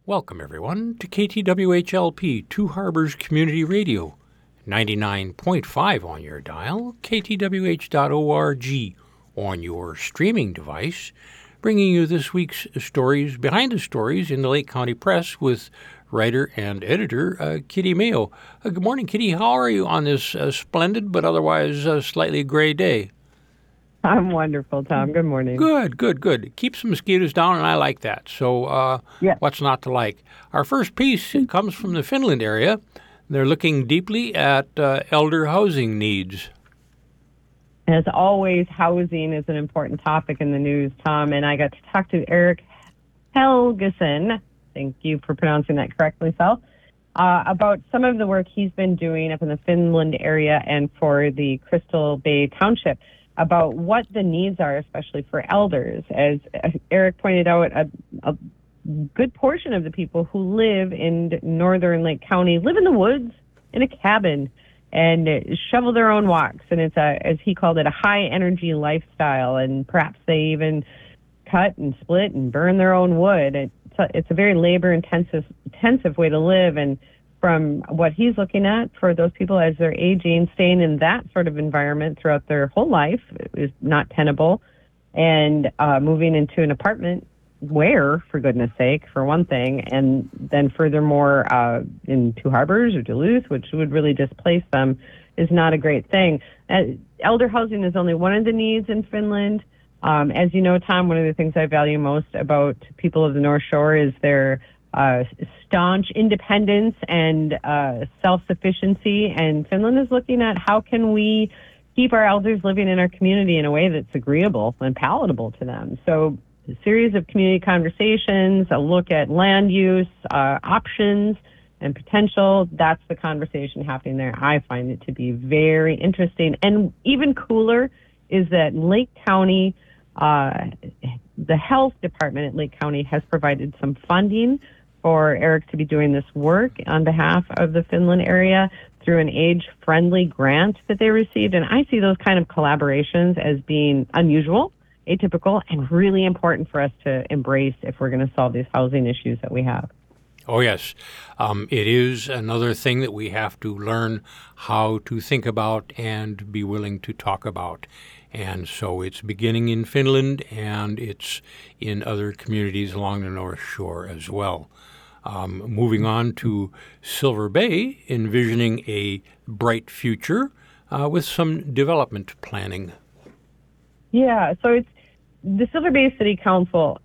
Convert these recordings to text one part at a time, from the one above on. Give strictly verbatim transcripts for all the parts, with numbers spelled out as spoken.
Welcome, everyone, to K T W H L P, Two Harbors Community Radio, ninety-nine point five on your dial, k t w h dot org on your streaming device, bringing you this week's stories behind the stories in the Lake County Press with writer and editor uh, Kitty Mayo. Uh, good morning, Kitty. How are you on this uh, splendid but otherwise uh, slightly gray day? I'm wonderful, Tom. Good morning. Good, good, good. Keeps the mosquitoes down, and I like that. So uh, yeah. What's not to like? Our first piece comes from the Finland area. They're looking deeply at uh, elder housing needs. As always, housing is an important topic in the news, Tom, and I got to talk to Eric Helgeson, thank you for pronouncing that correctly, Sal, uh, about some of the work he's been doing up in the Finland area and for the Crystal Bay Township, about what the needs are, especially for elders. As Eric pointed out, a, a good portion of the people who live in northern Lake County live in the woods in a cabin and shovel their own walks. And it's a, as he called it, a high energy lifestyle. And perhaps they even cut and split and burn their own wood. It's a, it's a very labor intensive, intensive way to live. And from what he's looking at for those people as they're aging, staying in that sort of environment throughout their whole life is not tenable. And uh, moving into an apartment where, for goodness sake, for one thing, and then furthermore uh, in Two Harbors or Duluth, which would really displace them, is not a great thing. Uh, elder housing is only one of the needs in Finland. Um, as you know, Tom, one of the things I value most about people of the North Shore is their Uh, staunch independence and uh, self-sufficiency, and Finland is looking at how can we keep our elders living in our community in a way that's agreeable and palatable to them. So a series of community conversations, a look at land use, uh, options, and potential. That's the conversation happening there. I find it to be very interesting. And even cooler is that Lake County, uh, the health department at Lake County has provided some funding for Eric to be doing this work on behalf of the Finland area through an age-friendly grant that they received. And I see those kind of collaborations as being unusual, atypical, and really important for us to embrace if we're going to solve these housing issues that we have. Oh, yes. Um, it is another thing that we have to learn how to think about and be willing to talk about. And so it's beginning in Finland, and it's in other communities along the North Shore as well. Um, moving on to Silver Bay, envisioning a bright future uh, with some development planning. Yeah, so it's the Silver Bay City Council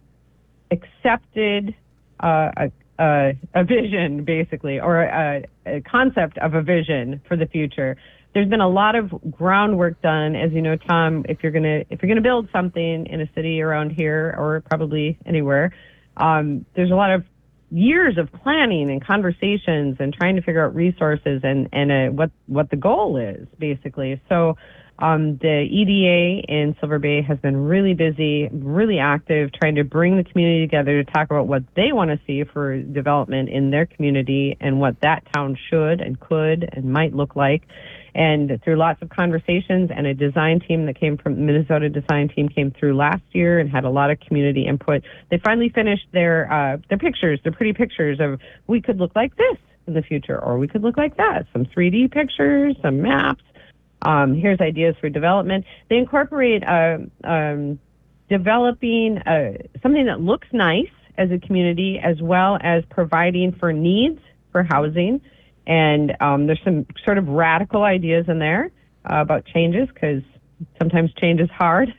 accepted uh, a, a, a vision, basically, or a, a concept of a vision for the future. There's been a lot of groundwork done, as you know, Tom. If you're gonna if you're gonna build something in a city around here, or probably anywhere, um, there's a lot of years of planning and conversations and trying to figure out resources and and uh, what what the goal is, basically. So um, the E D A in Silver Bay has been really busy, really active, trying to bring the community together to talk about what they want to see for development in their community and what that town should and could and might look like. And through lots of conversations, and a design team that came from Minnesota design team came through last year and had a lot of community input. They finally finished their uh, their pictures, their pretty pictures of we could look like this in the future, or we could look like that. Some three D pictures, some maps. Um, here's ideas for development. They incorporate uh, um, developing uh, something that looks nice as a community, as well as providing for needs for housing. And um, there's some sort of radical ideas in there uh, about changes, because sometimes change is hard.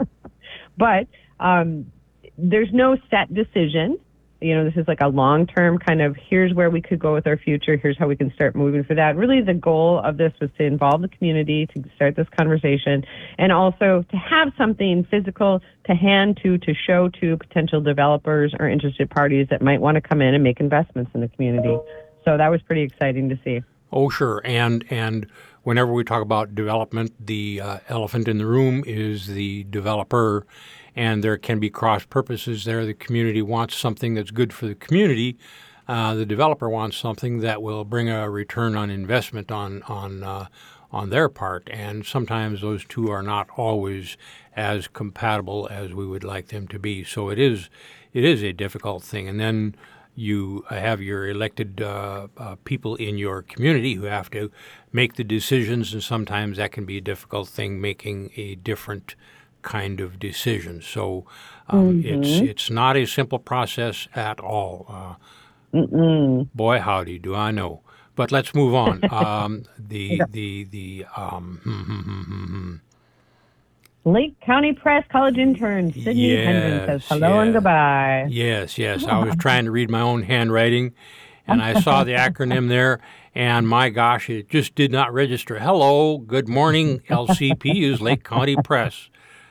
But um, there's no set decision. You know, this is like a long-term kind of, here's where we could go with our future, here's how we can start moving for that. Really, the goal of this was to involve the community, to start this conversation, and also to have something physical to hand to, to show to potential developers or interested parties that might want to come in and make investments in the community. So that was pretty exciting to see. Oh, sure. And and whenever we talk about development, the uh, elephant in the room is the developer, and there can be cross purposes there. The community wants something that's good for the community. Uh, the developer wants something that will bring a return on investment on on uh, on their part. And sometimes those two are not always as compatible as we would like them to be. So it is it is a difficult thing. And then you have your elected uh, uh, people in your community who have to make the decisions, and sometimes that can be a difficult thing, making a different kind of decision. So um, Mm-hmm. it's it's not a simple process at all. Uh, Mm-mm. boy, howdy, do I know. But let's move on. Um, the the the um, hmm, hmm, hmm, hmm, hmm. Lake County Press College intern Sydney Hendren says Yes, hello and yes. goodbye. Yes, yes. I was trying to read my own handwriting, and I saw the acronym there, and my gosh, it just did not register. Hello, good morning, L C P is Lake County Press.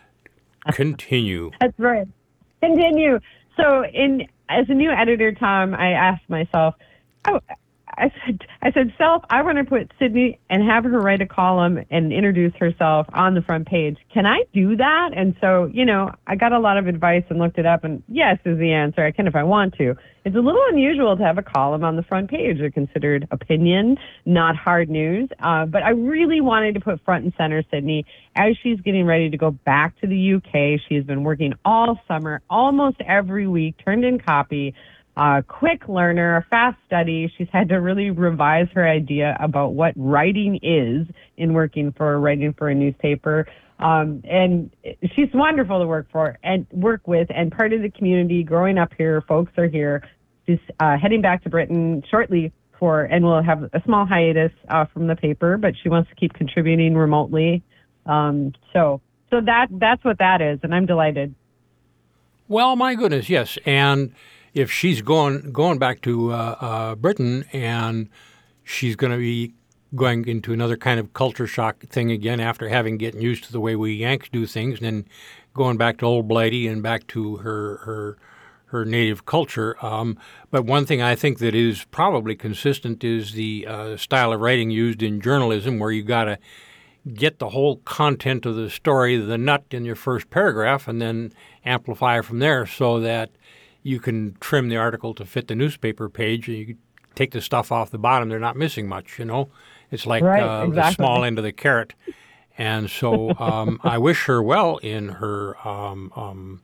Continue. That's right. Continue. So, in as a new editor, Tom, I asked myself, I, I said, I said, self, I want to put Sydney and have her write a column and introduce herself on the front page. Can I do that? And so, you know, I got a lot of advice and looked it up, and yes is the answer. I can if I want to. It's a little unusual to have a column on the front page. They're considered opinion, not hard news. Uh, but I really wanted to put front and center Sydney as she's getting ready to go back to the U K. She's been working all summer, almost every week, turned in copy. Uh, quick learner, a fast study. She's had to really revise her idea about what writing is in working for writing for a newspaper. Um, and she's wonderful to work for and work with, and part of the community. Growing up here, folks are here. She's uh, heading back to Britain shortly for, and we'll have a small hiatus uh, from the paper, but she wants to keep contributing remotely. Um, so, so that that's what that is, and I'm delighted. Well, my goodness, yes, and if she's going going back to uh, uh, Britain, and she's going to be going into another kind of culture shock thing again after having gotten used to the way we Yanks do things, and then going back to old Blighty and back to her her her native culture. Um, but one thing I think that is probably consistent is the uh, style of writing used in journalism, where you got to get the whole content of the story, the nut in your first paragraph, and then amplify from there so that you can trim the article to fit the newspaper page, and you can take the stuff off the bottom. They're not missing much, you know. It's like right, uh, exactly. the small end of the carrot. And so um, I wish her well in her um, um,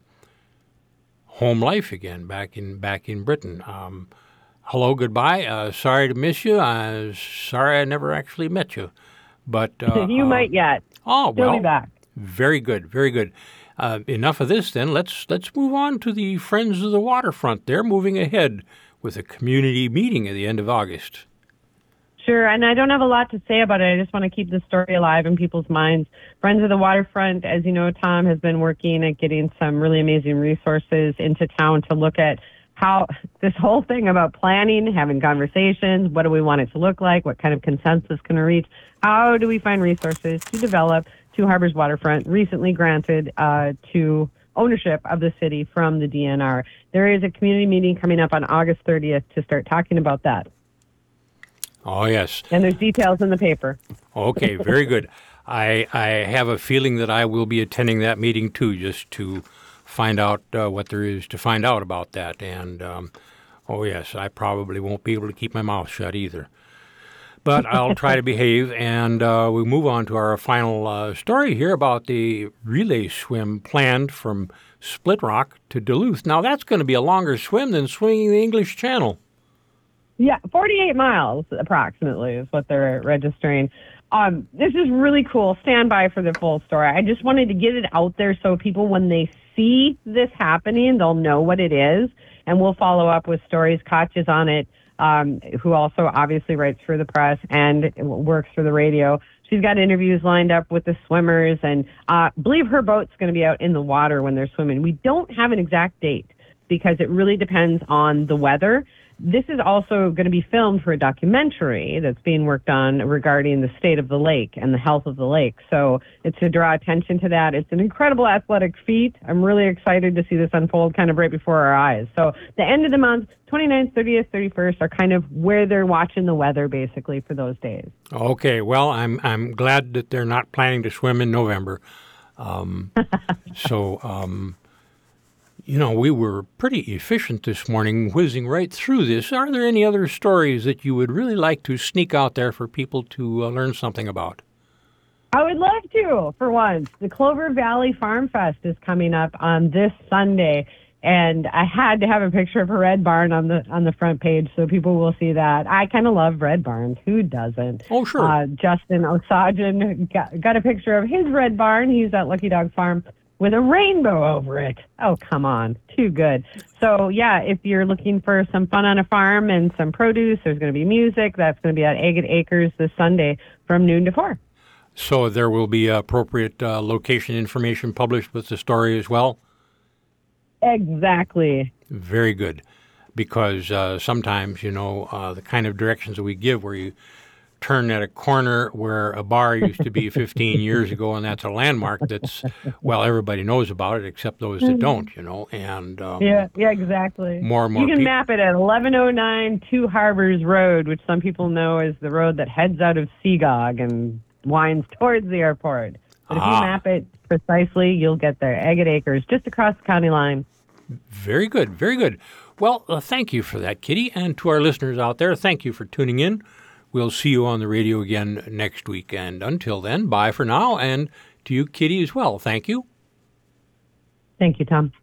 home life again, back in back in Britain. Um, hello, goodbye. Uh, sorry to miss you. Uh, sorry I never actually met you. But uh, you uh, might yet. Oh, She'll well, be back. Very good, very good. Uh, enough of this, then. Let's let's move on to the Friends of the Waterfront. They're moving ahead with a community meeting at the end of August. Sure, and I don't have a lot to say about it. I just want to keep the story alive in people's minds. Friends of the Waterfront, as you know, Tom, has been working at getting some really amazing resources into town to look at how this whole thing about planning, having conversations, what do we want it to look like, what kind of consensus can we reach, how do we find resources to develop Two Harbors Waterfront, recently granted uh, to ownership of the city from the D N R. There is a community meeting coming up on August thirtieth to start talking about that. Oh, yes. And there's details in the paper. Okay, very good. I I have a feeling that I will be attending that meeting, too, just to find out uh, what there is to find out about that. And, um, oh, yes, I probably won't be able to keep my mouth shut either. But I'll try to behave, and uh, we move on to our final uh, story here about the relay swim planned from Split Rock to Duluth. Now, that's going to be a longer swim than swimming the English Channel. Yeah, forty-eight miles approximately is what they're registering. Um, this is really cool. Stand by for the full story. I just wanted to get it out there so people, when they see this happening, they'll know what it is, and we'll follow up with stories. Koch is on it. Um, who also obviously writes for the press and works for the radio. She's got interviews lined up with the swimmers, and uh, believe her boat's going to be out in the water when they're swimming. We don't have an exact date because it really depends on the weather. This is also going to be filmed for a documentary that's being worked on regarding the state of the lake and the health of the lake. So it's to draw attention to that. It's an incredible athletic feat. I'm really excited to see this unfold kind of right before our eyes. So the end of the month, twenty-ninth, thirtieth, thirty-first are kind of where they're watching the weather basically for those days. Okay, well, I'm I'm glad that they're not planning to swim in November. Um, so, um, you know, we were pretty efficient this morning, whizzing right through this. Are there any other stories that you would really like to sneak out there for people to uh, learn something about? I would love to, for once. The Clover Valley Farm Fest is coming up on this Sunday. And I had to have a picture of a red barn on the on the front page so people will see that. I kind of love red barns. Who doesn't? Oh, sure. Uh, Justin Osajan got, got a picture of his red barn. He's at Lucky Dog Farm with a rainbow over it. Oh, come on. Too good. So, yeah, if you're looking for some fun on a farm and some produce, there's going to be music. That's going to be at Agate Acres this Sunday from noon to four. So there will be appropriate uh, location information published with the story as well? Exactly. Very good. Because uh, sometimes, you know, uh, the kind of directions that we give where you turn at a corner where a bar used to be fifteen years ago, and that's a landmark that's, well, everybody knows about it except those that don't, you know. And um, Yeah, yeah, exactly. More and more You can peop- map it at eleven oh nine Two Harbors Road, which some people know as the road that heads out of Seagog and winds towards the airport. But if Ah. you map it precisely, you'll get there. Agate Acres, just across the county line. Very good, very good. Well, uh, thank you for that, Kitty. And to our listeners out there, thank you for tuning in. We'll see you on the radio again next week. And until then, bye for now. And to you, Kitty, as well. Thank you. Thank you, Tom.